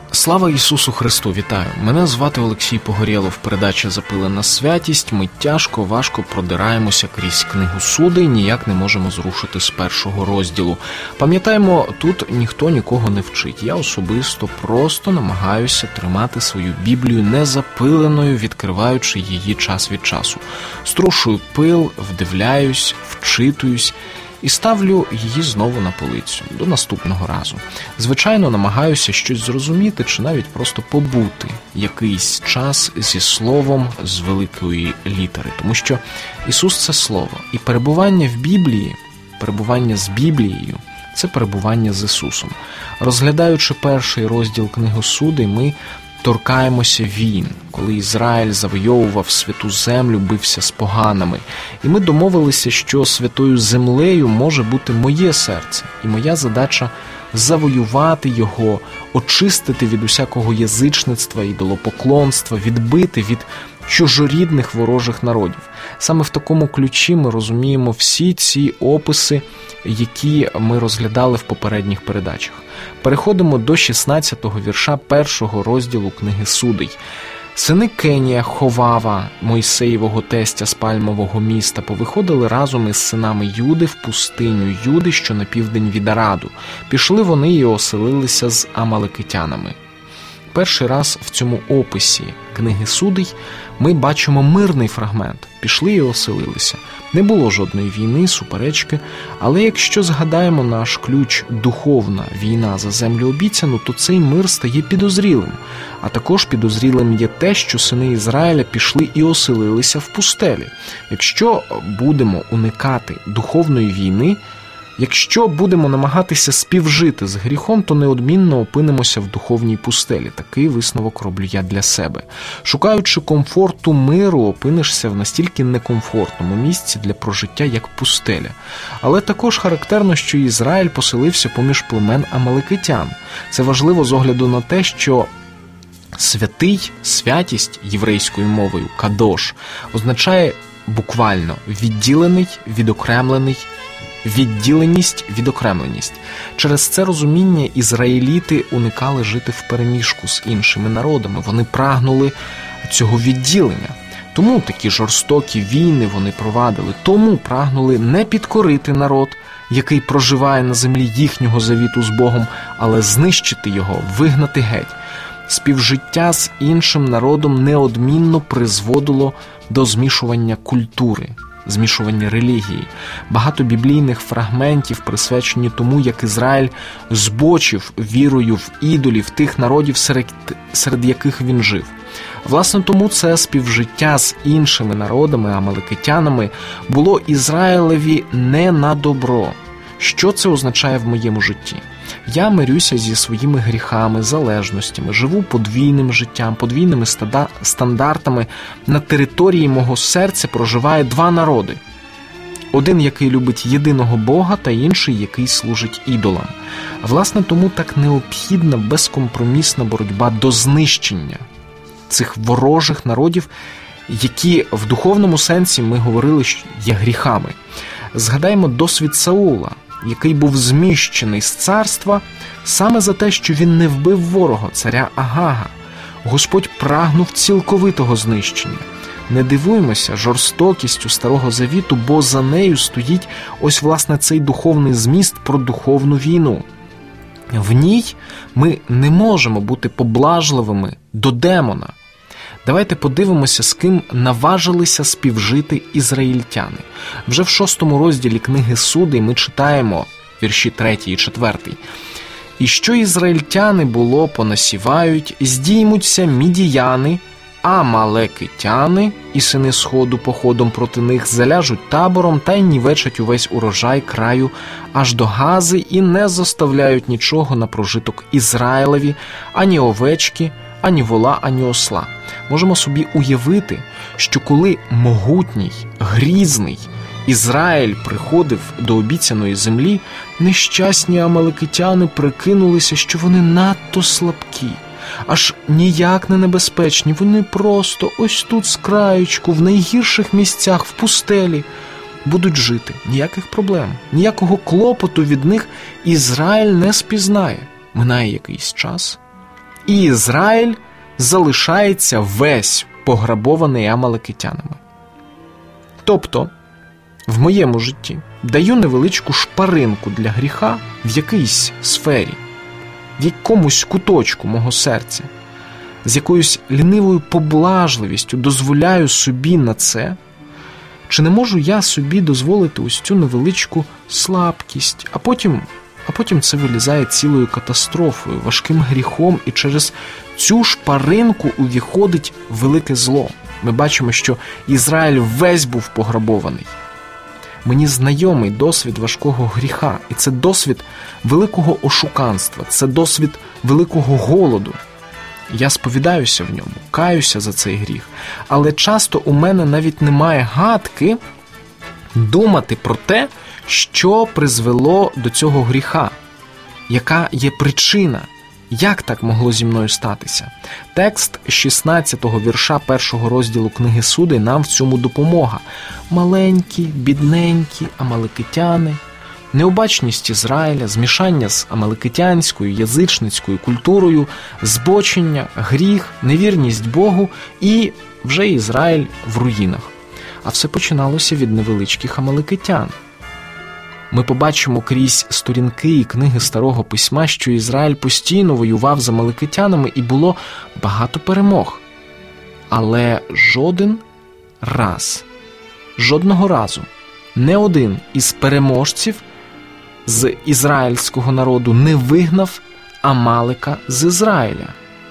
Слава Ісусу Христу! Вітаю! Мене звати Олексій Погорєлов. Передача «Запилена святість». Ми тяжко, важко продираємося крізь книгу Судей, ніяк не можемо зрушити з першого розділу. Пам'ятаємо, тут ніхто нікого не вчить. Я особисто просто намагаюся тримати свою Біблію незапиленою, відкриваючи її час від часу. Струшую пил, вдивляюсь, вчитуюсь і ставлю її знову на полицю до наступного разу. Звичайно, намагаюся щось зрозуміти чи навіть просто побути якийсь час зі Словом з великої літери. Тому що Ісус – це Слово. І перебування в Біблії, перебування з Біблією – це перебування з Ісусом. Розглядаючи перший розділ книги Судей, ми торкаємося війн, коли Ізраїль завойовував святу землю, бився з поганими. І ми домовилися, що святою землею може бути моє серце. І моя задача – завоювати його, очистити від усякого язичництва, ідолопоклонства, відбити від чужорідних ворожих народів. Саме в такому ключі ми розуміємо всі ці описи, які ми розглядали в попередніх передачах. Переходимо до 16-го вірша першого розділу книги Судей. Сини Кенія, Ховава, Мойсеєвого тестя з Пальмового міста, повиходили разом із синами Юди в пустиню Юди, що на південь від Араду. Пішли вони і оселилися з амалекитянами. Перший раз в цьому описі книги Судей ми бачимо мирний фрагмент. Пішли і оселилися. Не було жодної війни, суперечки, але якщо згадаємо наш ключ «Духовна війна за землю обіцяну», то цей мир стає підозрілим. А також підозрілим є те, що сини Ізраїля пішли і оселилися в пустелі. Якщо будемо уникати духовної війни, якщо будемо намагатися співжити з гріхом, то неодмінно опинимося в духовній пустелі. Такий висновок роблю я для себе. Шукаючи комфорту миру, опинишся в настільки некомфортному місці для прожиття, як пустеля. Але також характерно, що Ізраїль поселився поміж племен амалекитян. Це важливо з огляду на те, що святий, святість єврейською мовою, кадош, означає буквально відділений, відокремлений, відділеність, відокремленість. Через це розуміння ізраїліти уникали жити впереміжку з іншими народами. Вони прагнули цього відділення. Тому такі жорстокі війни вони провадили. Тому прагнули не підкорити народ, який проживає на землі їхнього завіту з Богом, але знищити його, вигнати геть. Співжиття з іншим народом неодмінно призводило до змішування культури, змішування релігії. Багато біблійних фрагментів присвячені тому, як Ізраїль збочив вірою в ідолів тих народів, серед яких він жив. Власне, тому це співжиття з іншими народами, амалекитянами, було Ізраїлеві не на добро. Що це означає в моєму житті? Я мирюся зі своїми гріхами, залежностями, живу подвійним життям, подвійними стандартами. На території мого серця проживає два народи. Один, який любить єдиного Бога, та інший, який служить ідолам. Власне, тому так необхідна безкомпромісна боротьба до знищення цих ворожих народів, які в духовному сенсі, ми говорили, що є гріхами. Згадаймо досвід Саула, який був зміщений з царства саме за те, що він не вбив ворога, царя Агага. Господь прагнув цілковитого знищення. Не дивуємося жорстокістю Старого Завіту, бо за нею стоїть ось, власне, цей духовний зміст про духовну війну. В ній ми не можемо бути поблажливими до демона. Давайте подивимося, з ким наважилися співжити ізраїльтяни. Вже в 6-му розділі книги Судей ми читаємо вірші 3 і 4. «І що ізраїльтяни було понасівають, здіймуться мідіяни, амалекитяни, і сини сходу походом проти них заляжуть табором та й нівечать увесь урожай краю аж до Гази і не заставляють нічого на прожиток Ізраїлеві, ані овечки, ані вола, ані осла». Можемо собі уявити, що коли могутній, грізний Ізраїль приходив до обіцяної землі, нещасні амалекитяни прикинулися, що вони надто слабкі, аж ніяк не небезпечні. Вони просто ось тут з краєчку, в найгірших місцях, в пустелі, будуть жити. Ніяких проблем, ніякого клопоту від них Ізраїль не спізнає. Минає якийсь час, і Ізраїль залишається весь пограбований амалекитянами. Тобто, в моєму житті даю невеличку шпаринку для гріха в якійсь сфері, в якомусь куточку мого серця, з якоюсь лінивою поблажливістю дозволяю собі на це. Чи не можу я собі дозволити ось цю невеличку слабкість, а потім це вилізає цілою катастрофою, важким гріхом, і через цю шпаринку увіходить велике зло. Ми бачимо, що Ізраїль весь був пограбований. Мені знайомий досвід важкого гріха, і це досвід великого ошуканства, це досвід великого голоду. Я сповідаюся в ньому, каюся за цей гріх, але часто у мене навіть немає гадки думати про те, що призвело до цього гріха, яка є причина, як так могло зі мною статися. Текст 16-го вірша 1-го розділу книги Судей нам в цьому допомога. Маленькі, бідненькі амалекитяни, необачність Ізраїля, змішання з амалекитянською, язичницькою культурою, збочення, гріх, невірність Богу, і вже Ізраїль в руїнах. А все починалося від невеличких амалекитян. Ми побачимо крізь сторінки і книги Старого Письма, що Ізраїль постійно воював з амалекитянами і було багато перемог. Але жодного разу, не один із переможців з ізраїльського народу не вигнав Амалика з Ізраїля.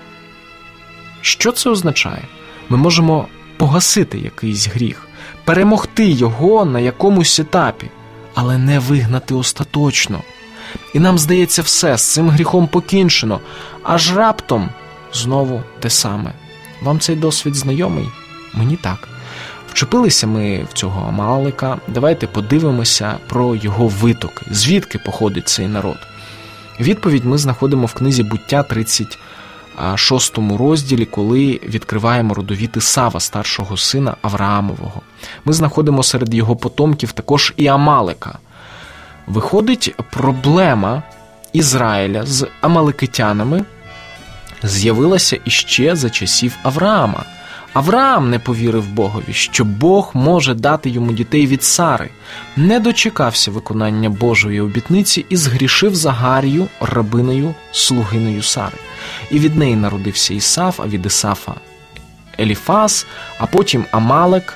Що це означає? Ми можемо погасити якийсь гріх, перемогти його на якомусь етапі, але не вигнати остаточно. І нам здається, все, з цим гріхом покінчено, аж раптом знову те саме. Вам цей досвід знайомий? Мені так. Вчепилися ми в цього Амалика, давайте подивимося про його витоки. Звідки походить цей народ? Відповідь ми знаходимо в книзі Буття 36 розділі, коли відкриваємо родовід Ісава, старшого сина Авраамового. Ми знаходимо серед його потомків також і Амалика. Виходить, проблема Ізраїля з амалекитянами з'явилася іще за часів Авраама. Авраам не повірив Богові, що Бог може дати йому дітей від Сари, не дочекався виконання Божої обітниці і згрішив з Агарію, рабинею, слугинею Сари. І від неї народився Ісав, а від Ісафа Еліфаз, а потім Амалек.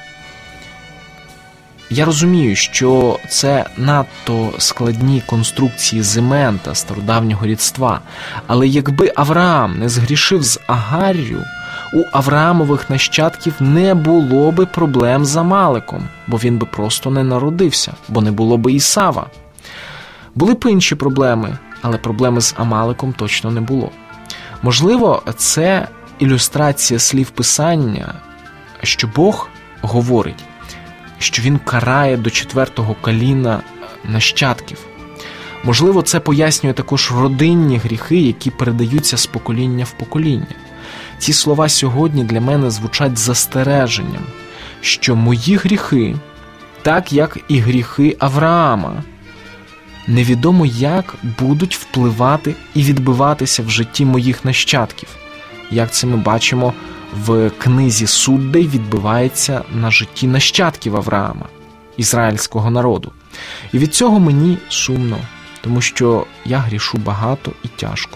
Я розумію, що це надто складні конструкції з імен та стародавнього рідства, але якби Авраам не згрішив з Агарію, у Авраамових нащадків не було би проблем з Амалеком, бо він би просто не народився, бо не було би Ісава. Були б інші проблеми, але проблеми з Амалеком точно не було. Можливо, це ілюстрація слів Писання, що Бог говорить, що Він карає до 4-го коліна нащадків. Можливо, це пояснює також родинні гріхи, які передаються з покоління в покоління. Ці слова сьогодні для мене звучать застереженням, що мої гріхи, так як і гріхи Авраама, невідомо як будуть впливати і відбиватися в житті моїх нащадків. Як це ми бачимо в книзі Суддей відбувається на житті нащадків Авраама, ізраїльського народу. І від цього мені сумно, тому що я грішу багато і тяжко.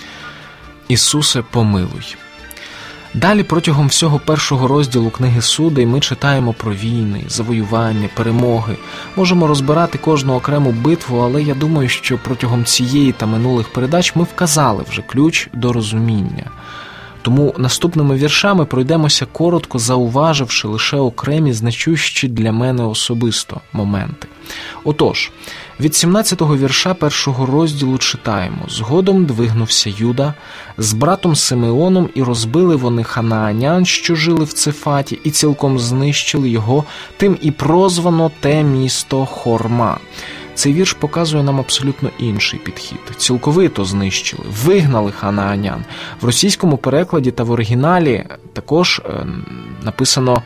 Ісусе, помилуй. Далі протягом всього 1-го розділу книги Судей ми читаємо про війни, завоювання, перемоги. Можемо розбирати кожну окрему битву, але я думаю, що протягом цієї та минулих передач ми вказали вже ключ до розуміння. Тому наступними віршами пройдемося коротко, зауваживши лише окремі значущі для мене особисто моменти. Отож, від 17-го вірша 1-го розділу читаємо: «Згодом двигнувся Юда з братом Симеоном, і розбили вони ханаанян, що жили в Цефаті, і цілком знищили його, тим і прозвано те місто Хорма». Цей вірш показує нам абсолютно інший підхід. Цілковито знищили, вигнали ханаанян. В російському перекладі та в оригіналі також написано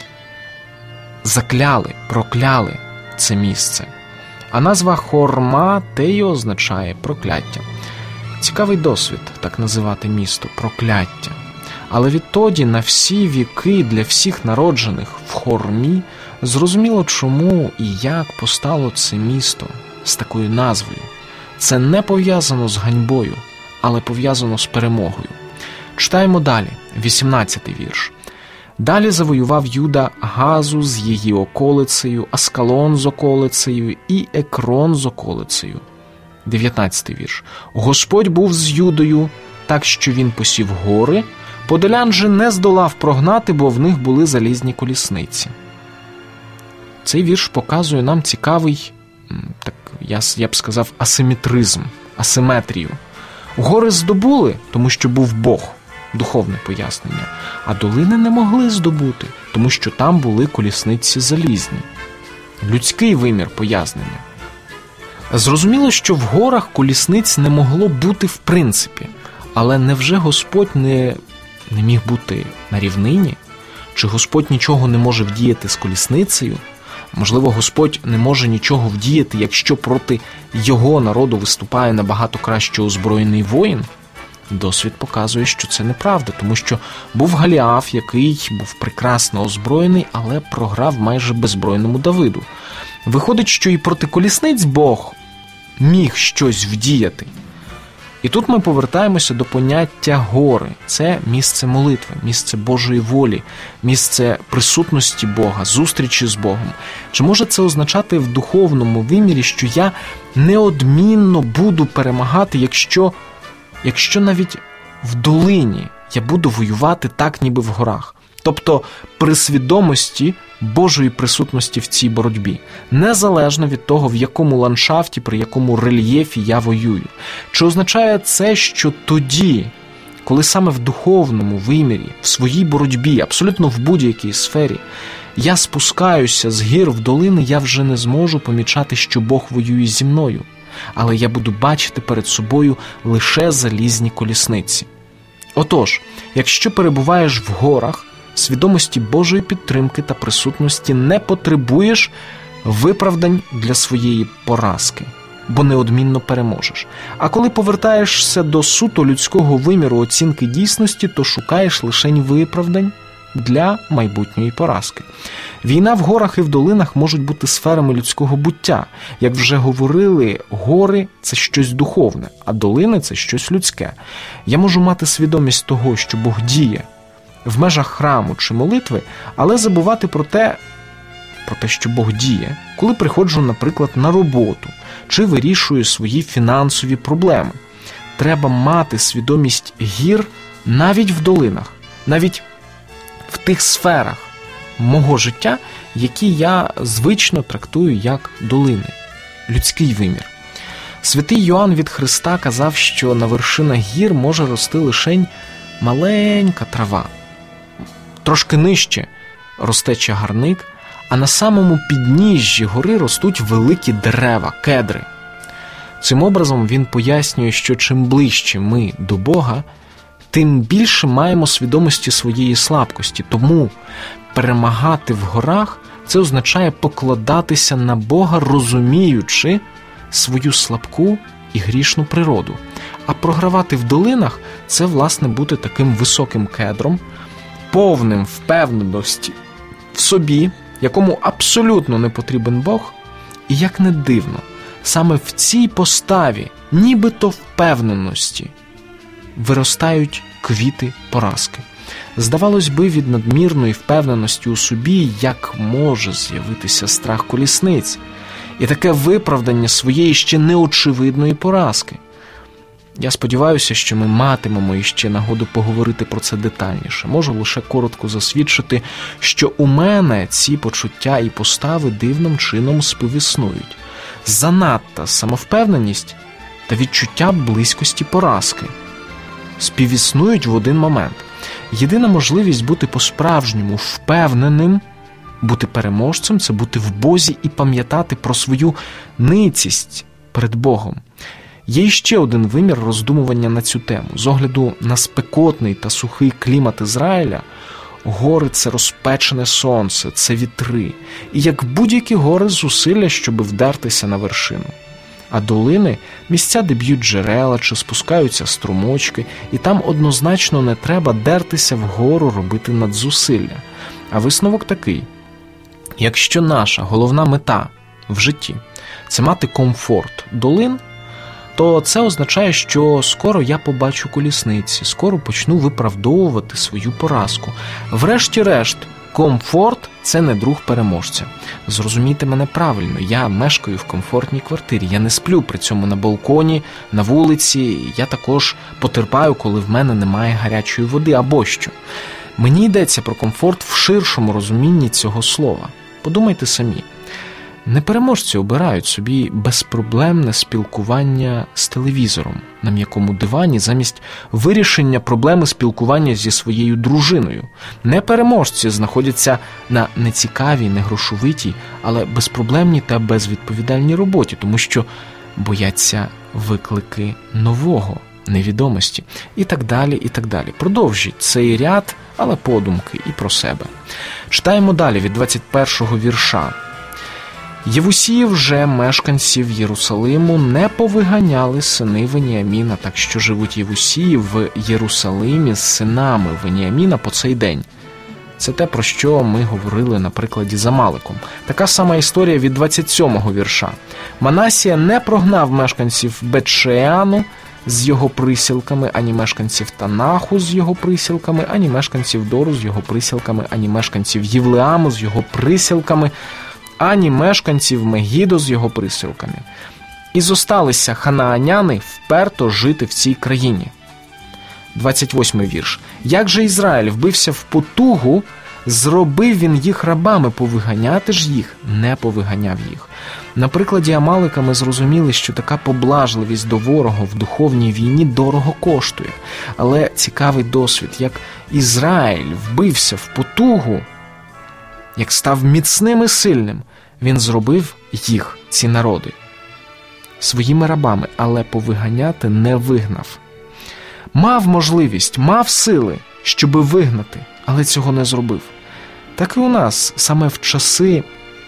«закляли», «прокляли» це місце. А назва Хорма те й означає прокляття. Цікавий досвід, так називати місто, прокляття. Але відтоді на всі віки для всіх народжених в Хормі зрозуміло, чому і як постало це місто з такою назвою. Це не пов'язано з ганьбою, але пов'язано з перемогою. Читаємо далі, 18-й вірш. Далі завоював Юда Газу з її околицею, Аскалон з околицею і Екрон з околицею. 19-й вірш. Господь був з Юдою, так що він посів гори, подолян же не здолав прогнати, бо в них були залізні колісниці. Цей вірш показує нам цікавий, так я б сказав, асиметризм, асиметрію. Гори здобули, тому що був Бог, духовне пояснення, а долини не могли здобути, тому що там були колісниці залізні. Людський вимір пояснення. Зрозуміло, що в горах колісниць не могло бути в принципі, але невже Господь не міг бути на рівнині? Чи Господь нічого не може вдіяти з колісницею? Можливо, Господь не може нічого вдіяти, якщо проти його народу виступає набагато краще озброєний воїн? Досвід показує, що це неправда, тому що був Голіаф, який був прекрасно озброєний, але програв майже беззбройному Давиду. Виходить, що і проти колісниць Бог міг щось вдіяти. І тут ми повертаємося до поняття гори. Це місце молитви, місце Божої волі, місце присутності Бога, зустрічі з Богом. Чи може це означати в духовному вимірі, що я неодмінно буду перемагати, якщо навіть в долині я буду воювати так, ніби в горах? Тобто при свідомості Божої присутності в цій боротьбі, незалежно від того, в якому ландшафті, при якому рельєфі я воюю. Чи означає це, що тоді, коли саме в духовному вимірі, в своїй боротьбі, абсолютно в будь-якій сфері, я спускаюся з гір в долини, я вже не зможу помічати, що Бог воює зі мною, але я буду бачити перед собою лише залізні колісниці. Отож, якщо перебуваєш в горах, свідомості Божої підтримки та присутності не потребуєш виправдань для своєї поразки, бо неодмінно переможеш. А коли повертаєшся до суто людського виміру оцінки дійсності, то шукаєш лишень виправдань для майбутньої поразки. Війна в горах і в долинах можуть бути сферами людського буття. Як вже говорили, гори – це щось духовне, а долини – це щось людське. Я можу мати свідомість того, що Бог діє в межах храму чи молитви, але забувати про те, що Бог діє, коли приходжу, наприклад, на роботу, чи вирішую свої фінансові проблеми. Треба мати свідомість гір навіть в долинах, навіть в тих сферах мого життя, які я звично трактую як долини, людський вимір. Святий Йоанн від Христа казав, що на вершинах гір може рости лишень маленька трава. Трошки нижче росте чагарник, а на самому підніжжі гори ростуть великі дерева, кедри. Цим образом він пояснює, що чим ближче ми до Бога, тим більше маємо свідомості своєї слабкості. Тому перемагати в горах – це означає покладатися на Бога, розуміючи свою слабку і грішну природу. А програвати в долинах – це, власне, бути таким високим кедром, повним впевненості в собі, якому абсолютно не потрібен Бог. І як не дивно, саме в цій поставі, нібито впевненості, виростають квіти поразки. Здавалось би, від надмірної впевненості у собі як може з'явитися страх колісниць і таке виправдання своєї ще неочевидної поразки. Я сподіваюся, що ми матимемо іще нагоду поговорити про це детальніше. Можу лише коротко засвідчити, що у мене ці почуття і постави дивним чином співіснують. Занадта самовпевненість та відчуття близькості поразки співіснують в один момент. Єдина можливість бути по-справжньому впевненим, бути переможцем – це бути в Бозі і пам'ятати про свою ницість перед Богом. Є ще один вимір роздумування на цю тему. З огляду на спекотний та сухий клімат Ізраїля, гори – це розпечене сонце, це вітри. І як будь-які гори – зусилля, щоб вдертися на вершину. А долини – місця, де б'ють джерела чи спускаються струмочки, і там однозначно не треба дертися вгору, робити надзусилля. А висновок такий. Якщо наша головна мета в житті – це мати комфорт долин, то це означає, що скоро я побачу колісниці, скоро почну виправдовувати свою поразку. Врешті-решт, комфорт – це не друг переможця. Зрозумійте мене правильно, я мешкаю в комфортній квартирі, я не сплю при цьому на балконі, на вулиці, я також потерпаю, коли в мене немає гарячої води або що. Мені йдеться про комфорт в ширшому розумінні цього слова. Подумайте самі. Непереможці обирають собі безпроблемне спілкування з телевізором на м'якому дивані замість вирішення проблеми спілкування зі своєю дружиною. Непереможці знаходяться на нецікавій, негрошовитій, але безпроблемній та безвідповідальній роботі, тому що бояться виклики нового, невідомості і так далі, і так далі. Продовжіть цей ряд, але подумки і про себе. Читаємо далі від 21-го вірша. Євусіїв же, мешканців Єрусалиму, не повиганяли сини Веніаміна, так що живуть Євусії в Єрусалимі з синами Веніаміна по цей день. Це те, про що ми говорили на прикладі з Амалеком. Така сама історія від 27-го вірша. Манасія не прогнав мешканців Бет-Шеану з його присілками, ані мешканців Танаху з його присілками, ані мешканців Дору з його присілками, ані мешканців Євлеаму з його присілками, ані мешканців Мегідо з його присілками. І зосталися ханааняни вперто жити в цій країні. 28-й вірш. Як же Ізраїль вбився в потугу, зробив він їх рабами, повиганяти ж їх не повиганяв їх. На прикладі Амалика ми зрозуміли, що така поблажливість до ворога в духовній війні дорого коштує. Але цікавий досвід, як Ізраїль вбився в потугу, як став міцним і сильним, він зробив їх, ці народи, своїми рабами, але повиганяти не вигнав. Мав можливість, мав сили, щоби вигнати, але цього не зробив. Так і у нас саме в часи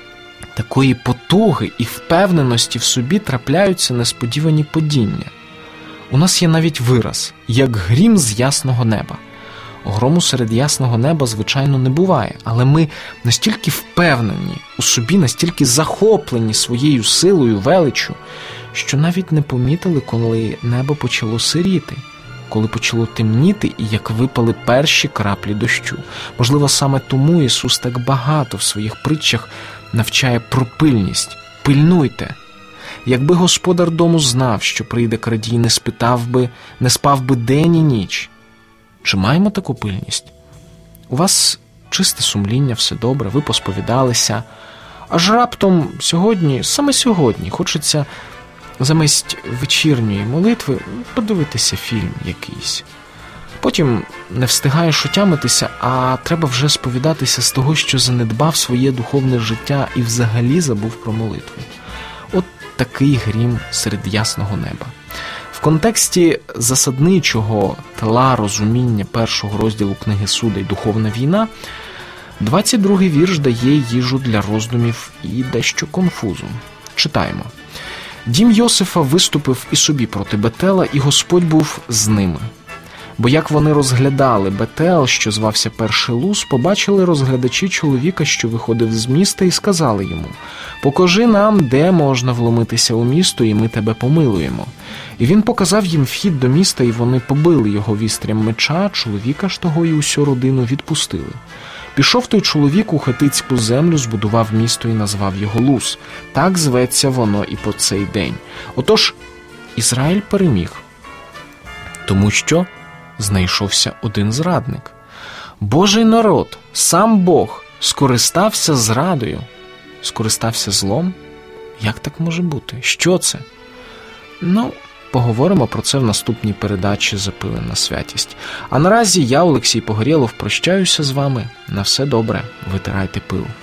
такої потуги і впевненості в собі трапляються несподівані падіння. У нас є навіть вираз, як грім з ясного неба. Грому серед ясного неба, звичайно, не буває, але ми настільки впевнені у собі, настільки захоплені своєю силою, величчю, що навіть не помітили, коли небо почало сиріти, коли почало темніти і як випали перші краплі дощу. Можливо, саме тому Ісус так багато в своїх притчах навчає про пильність. Пильнуйте. Якби господар дому знав, що прийде крадій, не спав би день і ніч. Чи маємо таку пильність? У вас чисте сумління, все добре, ви посповідалися, аж раптом саме сьогодні, хочеться замість вечірньої молитви подивитися фільм якийсь. Потім не встигаєш отямитися, а треба вже сповідатися з того, що занедбав своє духовне життя і взагалі забув про молитву. От такий грім серед ясного неба. В контексті засадничого тла розуміння першого розділу книги Судей «Духовна війна» 22-й вірш дає їжу для роздумів і дещо конфузу. Читаємо. «Дім Йосифа виступив і собі проти Бетела, і Господь був з ними. Бо як вони розглядали Бетел, що звався Перший Луз, побачили розглядачі чоловіка, що виходив з міста, і сказали йому: «Покажи нам, де можна вломитися у місто, і ми тебе помилуємо». І він показав їм вхід до міста, і вони побили його вістрям меча, чоловіка ж того і усю родину відпустили. Пішов той чоловік у хетицьку землю, збудував місто і назвав його Луз. Так зветься воно і по цей день. Отож, Ізраїль переміг, тому що знайшовся один зрадник. Божий народ, сам Бог, скористався зрадою, скористався злом? Як так може бути? Що це? Поговоримо про це в наступній передачі «Запилена святість». А наразі я, Олексій Погорєлов, прощаюся з вами. На все добре, витирайте пил.